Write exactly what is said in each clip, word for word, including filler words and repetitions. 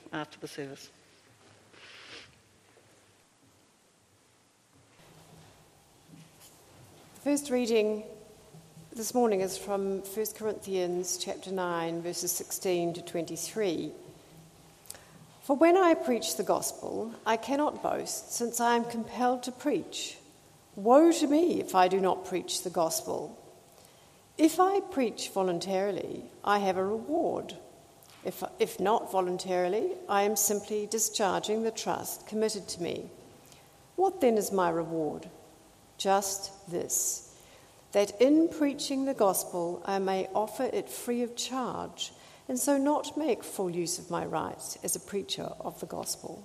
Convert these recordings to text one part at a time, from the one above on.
after the service. The first reading this morning is from First Corinthians chapter nine, verses sixteen to twenty-three. For when I preach the gospel, I cannot boast, since I am compelled to preach. Woe to me if I do not preach the gospel. If I preach voluntarily, I have a reward. If, if not voluntarily, I am simply discharging the trust committed to me. What then is my reward? Just this, that in preaching the gospel I may offer it free of charge, and so not make full use of my rights as a preacher of the gospel.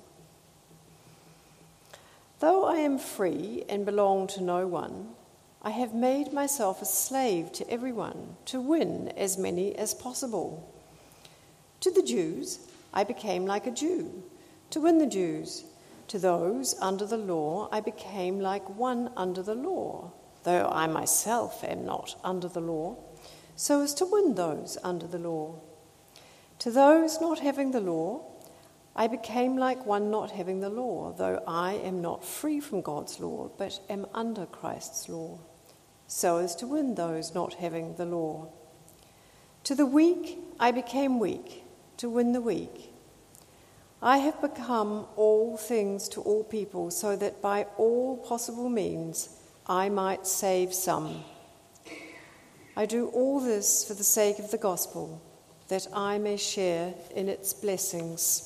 Though I am free and belong to no one, I have made myself a slave to everyone to win as many as possible. To the Jews, I became like a Jew, to win the Jews. To those under the law, I became like one under the law, though I myself am not under the law, so as to win those under the law. To those not having the law, I became like one not having the law, though I am not free from God's law, but am under Christ's law, so as to win those not having the law. To the weak, I became weak, to win the weak. I have become all things to all people, so that by all possible means I might save some. I do all this for the sake of the gospel, that I may share in its blessings.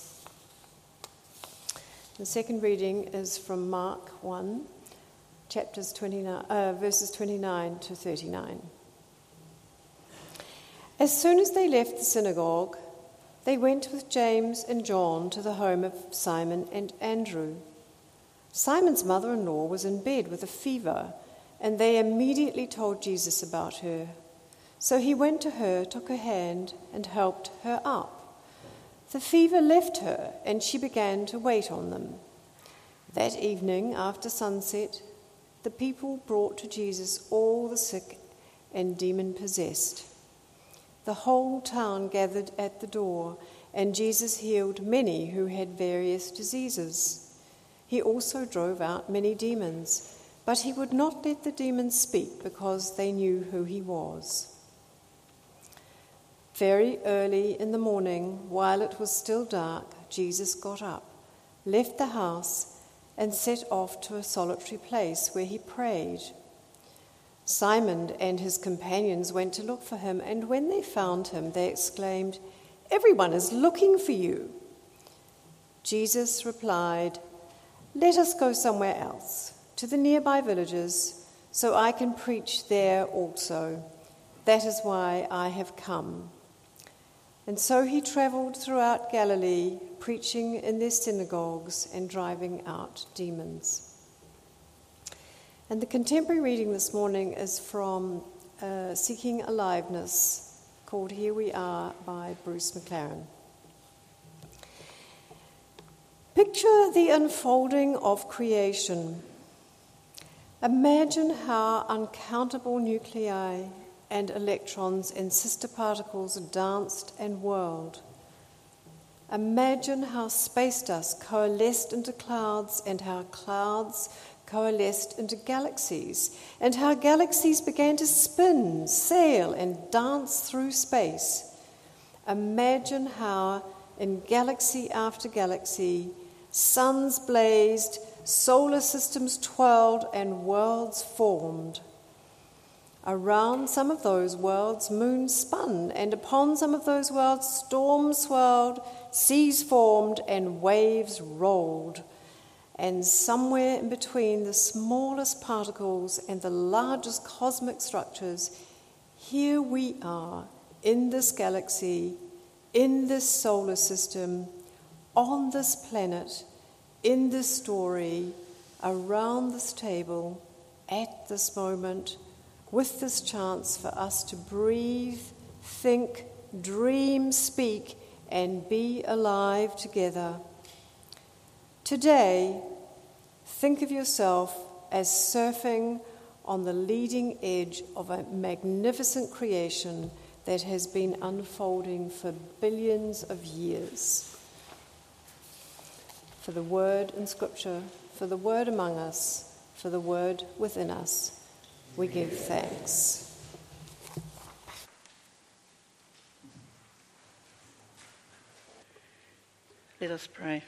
The second reading is from Mark one, chapters twenty-nine, uh, verses twenty-nine to thirty-nine. As soon as they left the synagogue, they went with James and John to the home of Simon and Andrew. Simon's mother-in-law was in bed with a fever, and they immediately told Jesus about her. So he went to her, took her hand, and helped her up. The fever left her, and she began to wait on them. That evening, after sunset, the people brought to Jesus all the sick and demon-possessed. The whole town gathered at the door, and Jesus healed many who had various diseases. He also drove out many demons, but he would not let the demons speak because they knew who he was. Very early in the morning, while it was still dark, Jesus got up, left the house, and set off to a solitary place where he prayed. Simon and his companions went to look for him, and when they found him, they exclaimed, "Everyone is looking for you." Jesus replied, "Let us go somewhere else, to the nearby villages, so I can preach there also. That is why I have come." And so he travelled throughout Galilee, preaching in their synagogues and driving out demons. And the contemporary reading this morning is from uh, Seeking Aliveness, called Here We Are by Bruce McLaren. Picture the unfolding of creation. Imagine how uncountable nuclei and electrons and sister particles danced and whirled. Imagine how space dust coalesced into clouds, and how clouds coalesced into galaxies, and how galaxies began to spin, sail, and dance through space. Imagine how, in galaxy after galaxy, suns blazed, solar systems twirled, and worlds formed. Around some of those worlds, moons spun, and upon some of those worlds, storms swirled, seas formed, and waves rolled. And somewhere in between the smallest particles and the largest cosmic structures, here we are in this galaxy, in this solar system, on this planet, in this story, around this table, at this moment, with this chance for us to breathe, think, dream, speak, and be alive together. Today, think of yourself as surfing on the leading edge of a magnificent creation that has been unfolding for billions of years. for the word in Scripture, for the word among us, for the word within us. We give thanks. Let us pray.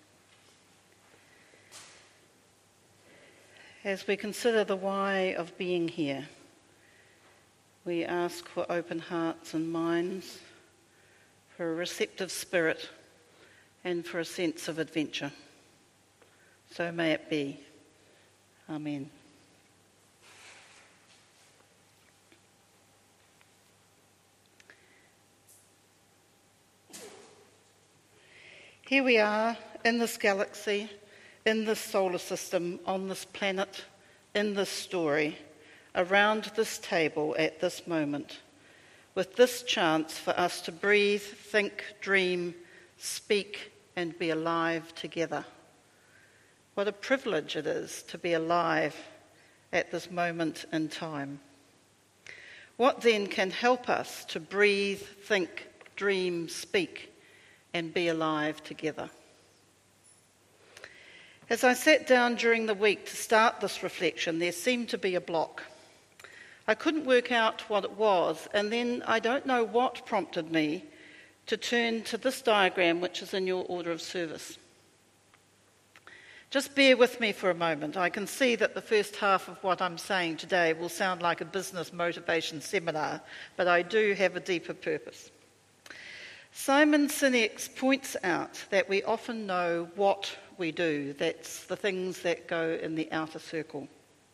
As we consider the why of being here, we ask for open hearts and minds, for a receptive spirit, and for a sense of adventure. So may it be. Amen. Here we are in this galaxy, in this solar system, on this planet, in this story, around this table at this moment, with this chance for us to breathe, think, dream, speak, and be alive together. What a privilege it is to be alive at this moment in time. What then can help us to breathe, think, dream, speak, and be alive together? As I sat down during the week to start this reflection, there seemed to be a block. I couldn't work out what it was, and then I don't know what prompted me to turn to this diagram, which is in your order of service. Just bear with me for a moment. I can see that the first half of what I'm saying today will sound like a business motivation seminar, but I do have a deeper purpose. Simon Sinek points out that we often know what we do. That's the things that go in the outer circle.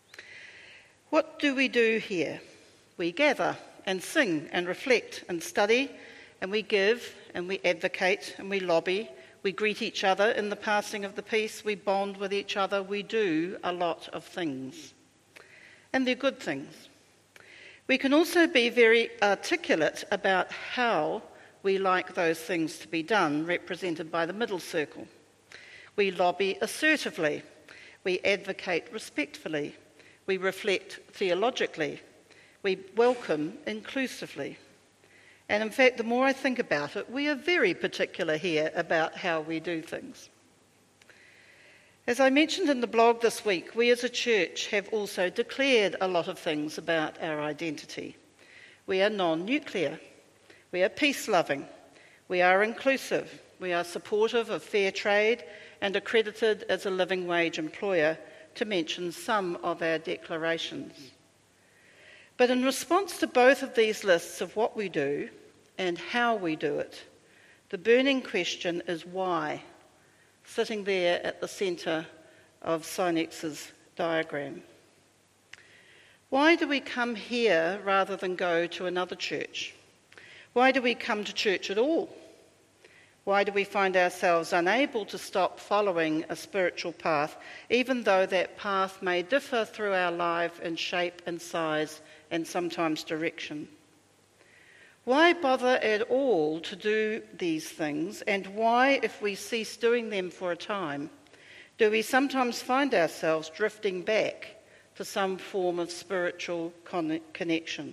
What do we do here? We gather and sing and reflect and study, and we give and we advocate and we lobby. We greet each other in the passing of the peace. We bond with each other. We do a lot of things. And they're good things. We can also be very articulate about how we like those things to be done, represented by the middle circle. We lobby assertively. We advocate respectfully. We reflect theologically. We welcome inclusively. And in fact, the more I think about it, we are very particular here about how we do things. As I mentioned in the blog this week, we as a church have also declared a lot of things about our identity. We are non-nuclear. We are peace-loving, we are inclusive, we are supportive of fair trade and accredited as a living wage employer, to mention some of our declarations. But in response to both of these lists of what we do and how we do it, the burning question is why, sitting there at the centre of Sinek's diagram. Why do we come here rather than go to another church? Why do we come to church at all? Why do we find ourselves unable to stop following a spiritual path, even though that path may differ through our life in shape and size and sometimes direction? Why bother at all to do these things, and why, if we cease doing them for a time, do we sometimes find ourselves drifting back to some form of spiritual con- connection?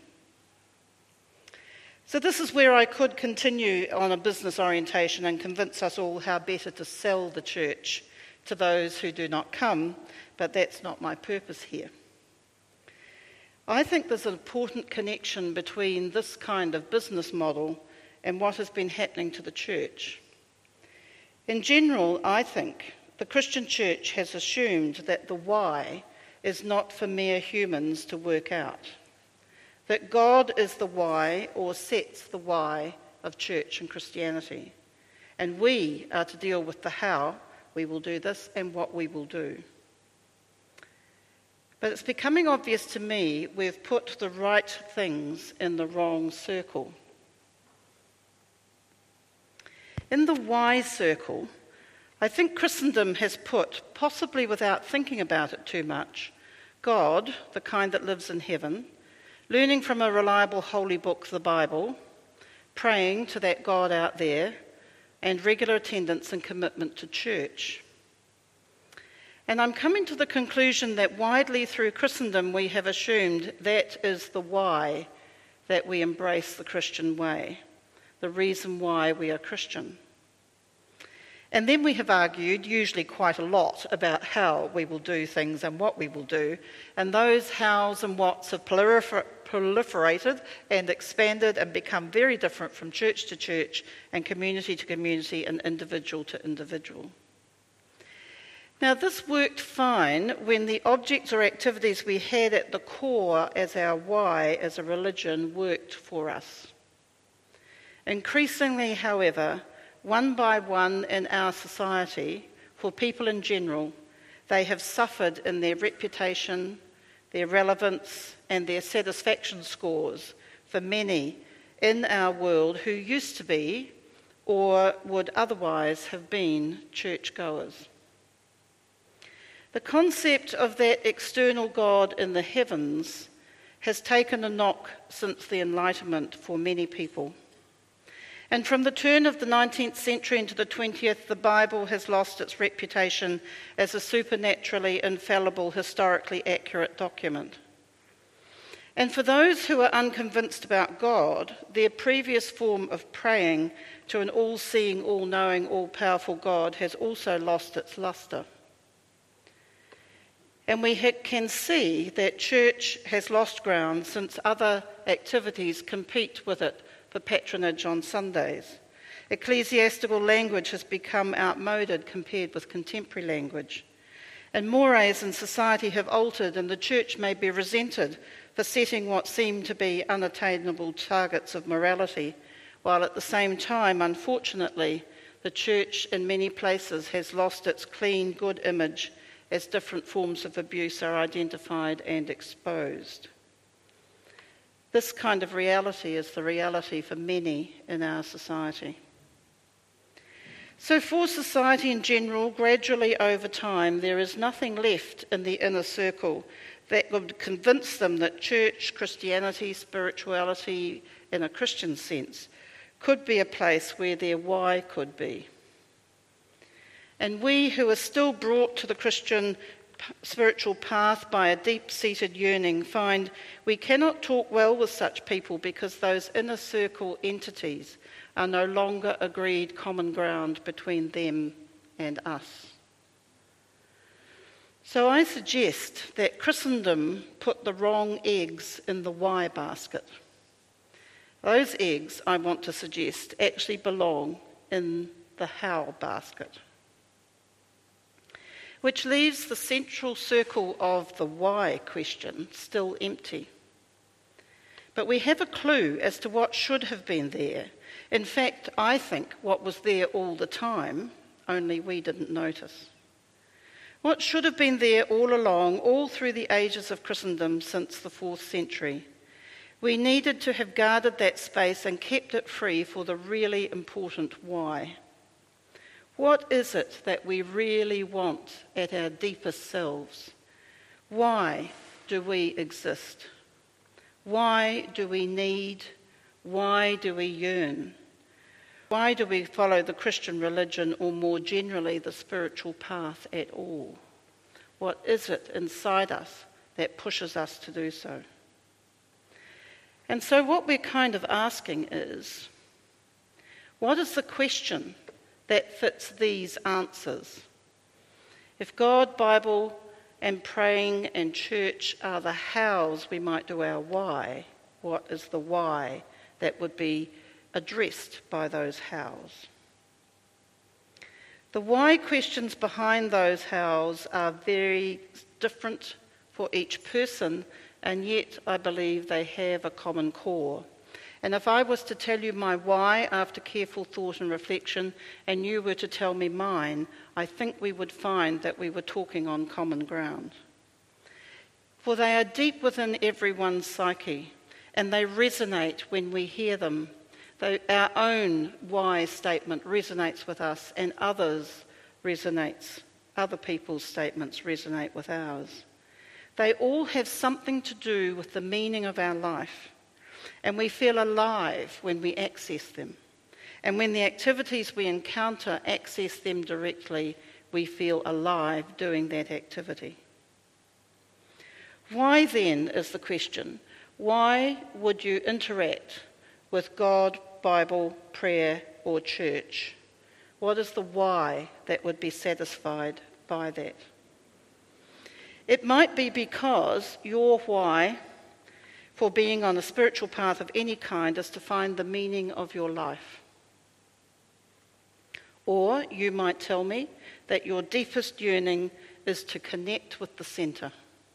So this is where I could continue on a business orientation and convince us all how better to sell the church to those who do not come, but that's not my purpose here. I think there's an important connection between this kind of business model and what has been happening to the church. In general, I think the Christian church has assumed that the why is not for mere humans to work out. That God is the why, or sets the why, of church and Christianity. And we are to deal with the how we will do this and what we will do. But it's becoming obvious to me we've put the right things in the wrong circle. In the why circle, I think Christendom has put, possibly without thinking about it too much, God, the kind that lives in heaven, learning from a reliable holy book, the Bible, praying to that God out there, and regular attendance and commitment to church. And I'm coming to the conclusion that widely through Christendom we have assumed that is the why that we embrace the Christian way, the reason why we are Christian. And then we have argued, usually quite a lot, about how we will do things and what we will do. And those hows and whats have prolifer- proliferated and expanded and become very different from church to church and community to community and individual to individual. Now, this worked fine when the objects or activities we had at the core as our why as a religion worked for us. Increasingly, however, one by one in our society, for people in general, they have suffered in their reputation, their relevance, and their satisfaction scores for many in our world who used to be or would otherwise have been churchgoers. The concept of that external God in the heavens has taken a knock since the Enlightenment for many people. And from the turn of the nineteenth century into the twentieth, the Bible has lost its reputation as a supernaturally infallible, historically accurate document. And for those who are unconvinced about God, their previous form of praying to an all-seeing, all-knowing, all-powerful God has also lost its lustre. And we can see that church has lost ground since other activities compete with it for patronage on Sundays. Ecclesiastical language has become outmoded compared with contemporary language. And mores in society have altered, and the church may be resented for setting what seem to be unattainable targets of morality, while at the same time, unfortunately, the church in many places has lost its clean, good image as different forms of abuse are identified and exposed. This kind of reality is the reality for many in our society. So for society in general, gradually over time, there is nothing left in the inner circle that would convince them that church, Christianity, spirituality in a Christian sense, could be a place where their why could be. And we who are still brought to the Christian spiritual path by a deep-seated yearning find we cannot talk well with such people because those inner circle entities are no longer agreed common ground between them and us. So I suggest that Christendom put the wrong eggs in the why basket. Those eggs, I want to suggest, actually belong in the how basket, which leaves the central circle of the why question still empty. But we have a clue as to what should have been there. In fact, I think what was there all the time, only we didn't notice. What should have been there all along, all through the ages of Christendom since the fourth century. We needed to have guarded that space and kept it free for the really important why. What is it that we really want at our deepest selves? Why do we exist? Why do we need? Why do we yearn? Why do we follow the Christian religion, or more generally the spiritual path at all? What is it inside us that pushes us to do so? And so what we're kind of asking is, what is the question that fits these answers? If God, Bible, and praying and church are the hows we might do our why, what is the why that would be addressed by those hows? The why questions behind those hows are very different for each person, and yet I believe they have a common core. And if I was to tell you my why after careful thought and reflection, and you were to tell me mine, I think we would find that we were talking on common ground. For they are deep within everyone's psyche, and they resonate when we hear them. They, our own why statement resonates with us, and others resonates, other people's statements resonate with ours. They all have something to do with the meaning of our life. And we feel alive when we access them. And when the activities we encounter access them directly, we feel alive doing that activity. Why then is the question? Why would you interact with God, Bible, prayer, or church? What is the why that would be satisfied by that? It might be because your why for being on a spiritual path of any kind is to find the meaning of your life. Or you might tell me that your deepest yearning is to connect with the centre.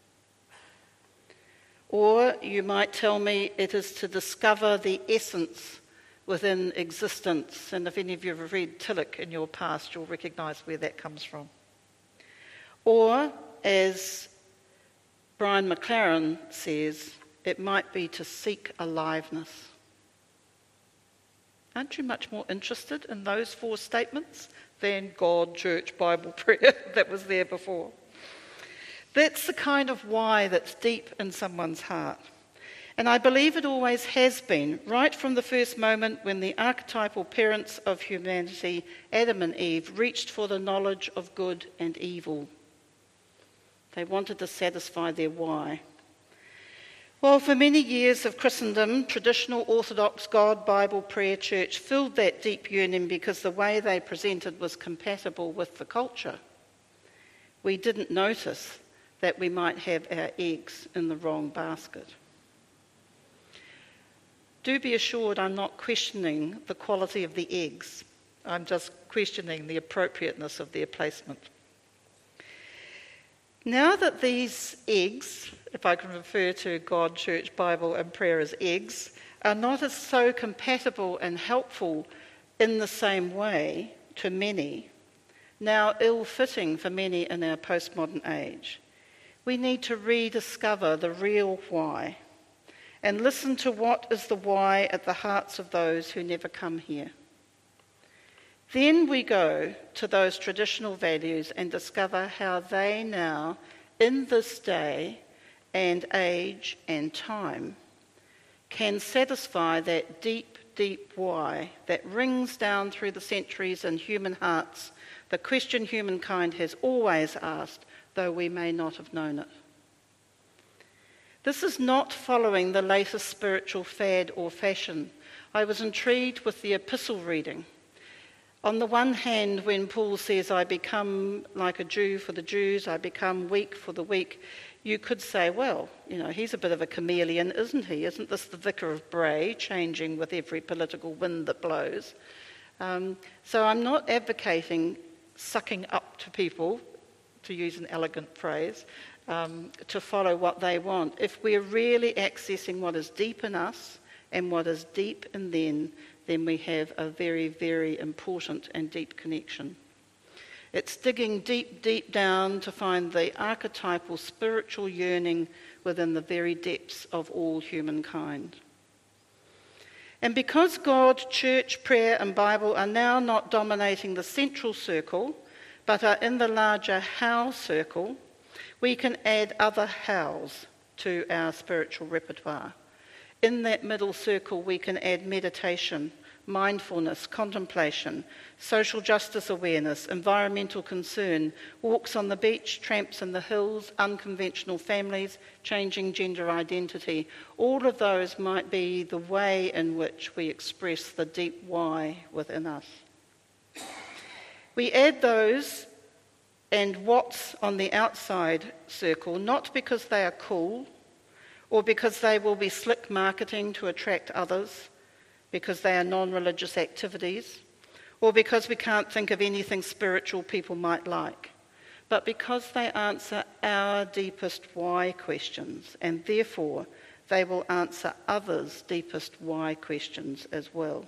Or you might tell me it is to discover the essence within existence. And if any of you have read Tillich in your past, you'll recognise where that comes from. Or, as Brian McLaren says, it might be to seek aliveness. Aren't you much more interested in those four statements than God, church, Bible, prayer that was there before? That's the kind of why that's deep in someone's heart. And I believe it always has been, right from the first moment when the archetypal parents of humanity, Adam and Eve, reached for the knowledge of good and evil. They wanted to satisfy their why. Well, for many years of Christendom, traditional Orthodox God, Bible, prayer, church filled that deep yearning because the way they presented was compatible with the culture. We didn't notice that we might have our eggs in the wrong basket. Do be assured I'm not questioning the quality of the eggs. I'm just questioning the appropriateness of their placement. Now that these eggs, if I can refer to God, church, Bible and prayer as eggs, are not as so compatible and helpful in the same way to many, now ill-fitting for many in our postmodern age, we need to rediscover the real why and listen to what is the why at the hearts of those who never come here. Then we go to those traditional values and discover how they now, in this day and age and time, can satisfy that deep, deep why that rings down through the centuries in human hearts, the question humankind has always asked, though we may not have known it. This is not following the latest spiritual fad or fashion. I was intrigued with the epistle reading. On the one hand, when Paul says, I become like a Jew for the Jews, I become weak for the weak, you could say, well, you know, he's a bit of a chameleon, isn't he? Isn't this the Vicar of Bray, changing with every political wind that blows? Um, so I'm not advocating sucking up to people, to use an elegant phrase, um, to follow what they want. If we're really accessing what is deep in us and what is deep in them, then we have a very, very important and deep connection. It's digging deep, deep down to find the archetypal spiritual yearning within the very depths of all humankind. And because God, church, prayer and Bible are now not dominating the central circle, but are in the larger how circle, we can add other hows to our spiritual repertoire. In that middle circle, we can add meditation, mindfulness, contemplation, social justice awareness, environmental concern, walks on the beach, tramps in the hills, unconventional families, changing gender identity. All of those might be the way in which we express the deep why within us. We add those and what's on the outside circle, not because they are cool or because they will be slick marketing to attract others, because they are non-religious activities, or because we can't think of anything spiritual people might like, but because they answer our deepest why questions, and therefore they will answer others' deepest why questions as well.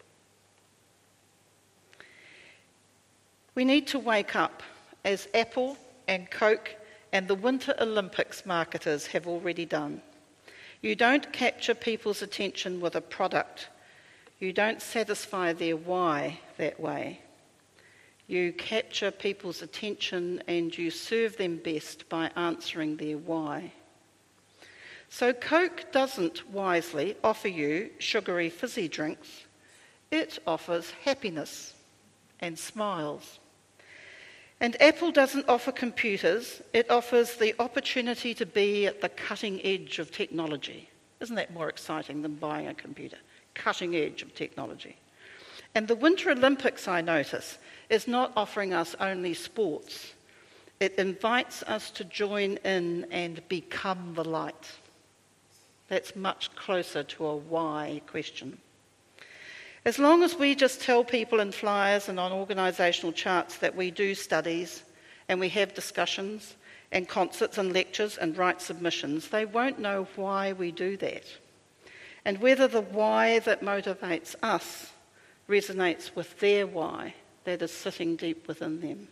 We need to wake up, as Apple and Coke and the Winter Olympics marketers have already done. You don't capture people's attention with a product. You don't satisfy their why that way. You capture people's attention and you serve them best by answering their why. So Coke doesn't wisely offer you sugary fizzy drinks. It offers happiness and smiles. And Apple doesn't offer computers. It offers the opportunity to be at the cutting edge of technology. Isn't that more exciting than buying a computer? Cutting edge of technology. And the Winter Olympics, I notice, is not offering us only sports. It invites us to join in and become the light. That's much closer to a why question. As long as we just tell people in flyers and on organisational charts that we do studies and we have discussions and concerts and lectures and write submissions, they won't know why we do that and whether the why that motivates us resonates with their why that is sitting deep within them.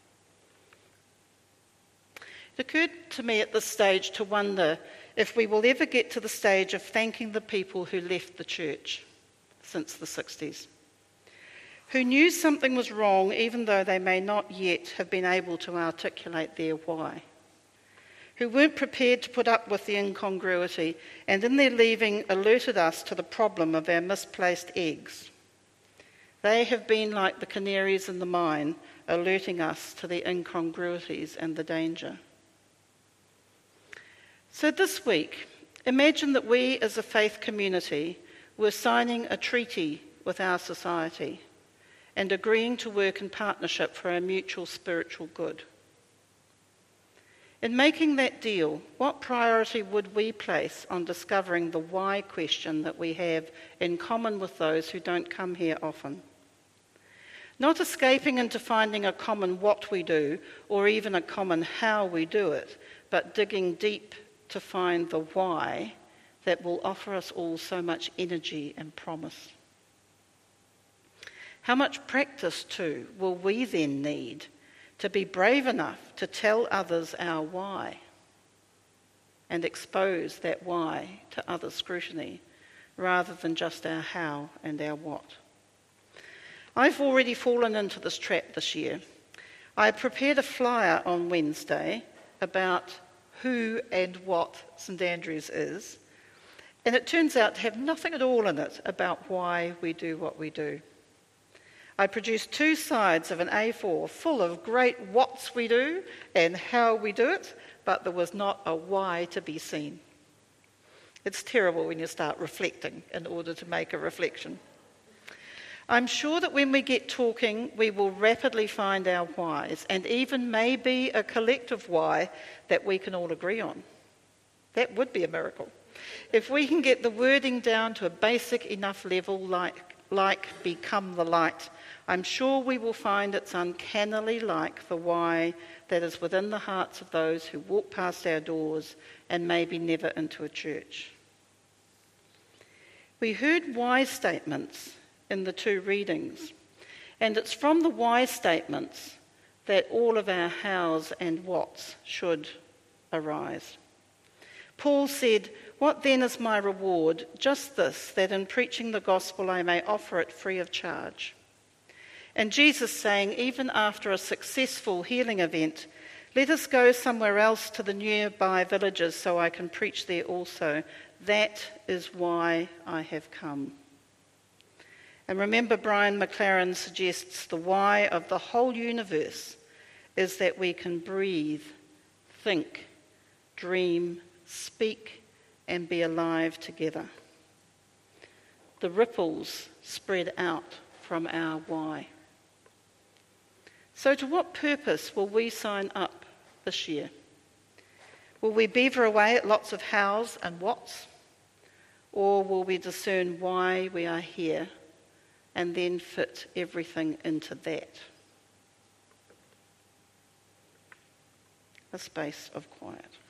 It occurred to me at this stage to wonder if we will ever get to the stage of thanking the people who left the church since the sixties, who knew something was wrong even though they may not yet have been able to articulate their why, who weren't prepared to put up with the incongruity and in their leaving alerted us to the problem of our misplaced eggs. They have been like the canaries in the mine, alerting us to the incongruities and the danger. So this week, imagine that we as a faith community were signing a treaty with our society and agreeing to work in partnership for our mutual spiritual good. In making that deal, what priority would we place on discovering the why question that we have in common with those who don't come here often? Not escaping into finding a common what we do or even a common how we do it, but digging deep to find the why that will offer us all so much energy and promise. How much practice, too, will we then need to be brave enough to tell others our why and expose that why to other scrutiny rather than just our how and our what? I've already fallen into this trap this year. I prepared a flyer on Wednesday about who and what St Andrews is, and it turns out to have nothing at all in it about why we do what we do. I produced two sides of an A four full of great whats we do and how we do it, but there was not a why to be seen. It's terrible when you start reflecting in order to make a reflection. I'm sure that when we get talking, we will rapidly find our whys, and even maybe a collective why that we can all agree on. That would be a miracle. If we can get the wording down to a basic enough level like, like become the light, I'm sure we will find it's uncannily like the why that is within the hearts of those who walk past our doors and maybe never into a church. We heard why statements in the two readings, and it's from the why statements that all of our hows and whats should arise. Paul said, "What then is my reward? Just this, that in preaching the gospel I may offer it free of charge." And Jesus saying, even after a successful healing event, "Let us go somewhere else to the nearby villages so I can preach there also. That is why I have come." And remember, Brian McLaren suggests the why of the whole universe is that we can breathe, think, dream, speak, and be alive together. The ripples spread out from our why. So to what purpose will we sign up this year? Will we beaver away at lots of hows and whats? Or will we discern why we are here and then fit everything into that? A space of quiet.